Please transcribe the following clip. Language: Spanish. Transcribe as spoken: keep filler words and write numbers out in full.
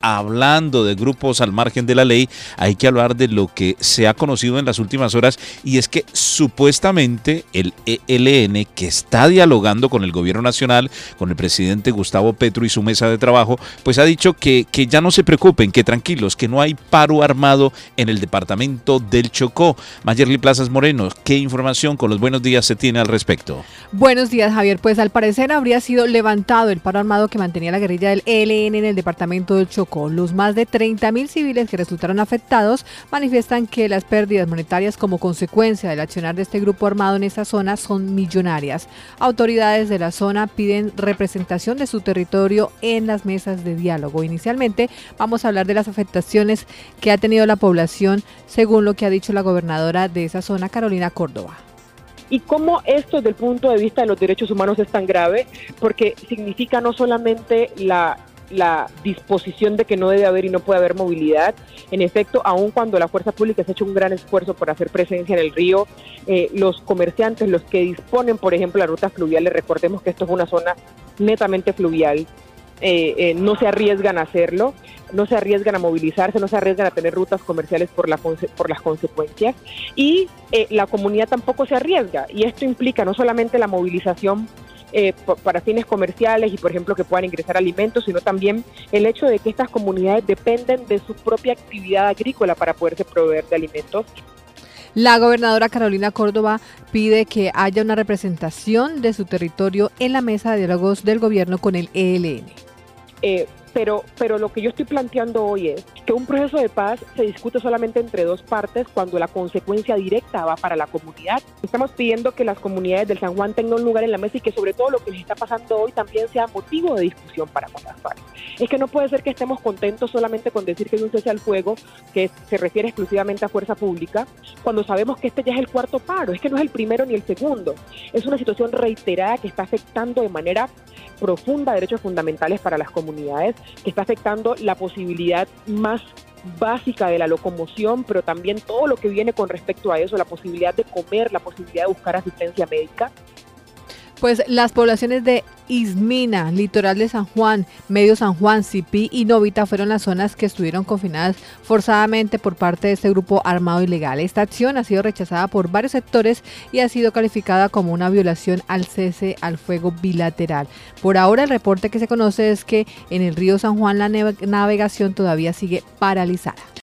hablando de grupos al margen de la ley, hay que hablar de lo que se ha conocido en las últimas horas, y es que supuestamente el E L N, que está dialogando con el gobierno nacional, con el presidente Gustavo Petro y su mesa de trabajo, pues ha dicho que, que ya no se preocupen, que tranquilos, que no hay paro armado en el departamento del Chocó. Mayerly Plazas Moreno, ¿qué información con los buenos días se tiene al respecto? Buenos días, Javier. Pues al parecer habría sido levantado el paro armado que mantenía la guerrilla del E L N en el departamento del Chocó. Los más de treinta mil civiles que resultaron afectados manifiestan que las pérdidas monetarias como consecuencia del accionar de este grupo armado en esa zona son millonarias. Autoridades de la zona piden representación de su territorio en las mesas de diálogo. Inicialmente vamos a hablar de las afectaciones que ha tenido la población, según lo que ha dicho la gobernadora de esa zona, Carolina Córdoba. Y cómo esto desde el punto de vista de los derechos humanos es tan grave, porque significa no solamente la, la disposición de que no debe haber y no puede haber movilidad. En efecto, aun cuando la fuerza pública se ha hecho un gran esfuerzo por hacer presencia en el río, eh, los comerciantes, los que disponen, por ejemplo, de las rutas fluviales, recordemos que esto es una zona netamente fluvial, eh, eh, no se arriesgan a hacerlo, no se arriesgan a movilizarse, no se arriesgan a tener rutas comerciales por, la, por las consecuencias, y eh, la comunidad tampoco se arriesga, y esto implica no solamente la movilización eh, para fines comerciales y, por ejemplo, que puedan ingresar alimentos, sino también el hecho de que estas comunidades dependen de su propia actividad agrícola para poderse proveer de alimentos. La gobernadora Carolina Córdoba pide que haya una representación de su territorio en la mesa de diálogos del gobierno con el E L N. Eh, Pero, pero lo que yo estoy planteando hoy es que un proceso de paz se discute solamente entre dos partes cuando la consecuencia directa va para la comunidad. Estamos pidiendo que las comunidades del San Juan tengan un lugar en la mesa y que sobre todo lo que les está pasando hoy también sea motivo de discusión para las FARC. Es que no puede ser que estemos contentos solamente con decir que hay un cese al fuego que se refiere exclusivamente a fuerza pública, cuando sabemos que este ya es el cuarto paro, es que no es el primero ni el segundo. Es una situación reiterada que está afectando de manera profunda derechos fundamentales para las comunidades, que está afectando la posibilidad más básica de la locomoción, pero también todo lo que viene con respecto a eso, la posibilidad de comer, la posibilidad de buscar asistencia médica. Pues las poblaciones de Ismina, Litoral de San Juan, Medio San Juan, Sipí y Novita fueron las zonas que estuvieron confinadas forzadamente por parte de este grupo armado ilegal. Esta acción ha sido rechazada por varios sectores y ha sido calificada como una violación al cese al fuego bilateral. Por ahora, el reporte que se conoce es que en el río San Juan la navegación todavía sigue paralizada.